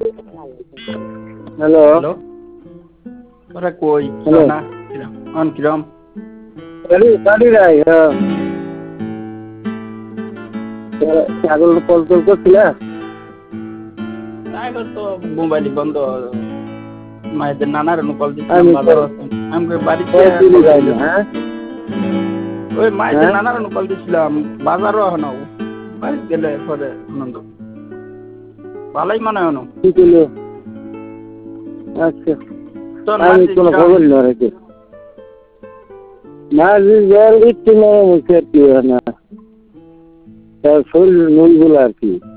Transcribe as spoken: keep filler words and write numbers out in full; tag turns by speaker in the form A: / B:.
A: hello
B: hello ওরা কই
A: hello
B: না অন কিরম
A: গাড়ি গাড়ি রাই হ্যাঁ ছাগল কল কল করছিল
B: এখন তো মোবাইল বন্ধ মায়েদের নানার কল দিচ্ছিলাম
A: আমি
B: বাজার আমি বাড়িতে
A: কল চুরি
B: কল
A: যায় না
B: দিলাম
A: হ্যাঁ
B: ওই মায়েদের
A: হ্যাঁ
B: নানার কল দিচ্ছিলাম বাজারও এখন বাড়িতে গেলে পরে আনন্দ ভালোই মনে হয় না
A: কি করলো আচ্ছা
B: তোর
A: আমি
B: মাঝে
A: কোনো
B: কিরম
A: খবর না রেখে না জল দিচ্ছি না মুখে আর কি হয় না তার শরীর নুনগুলো আর কি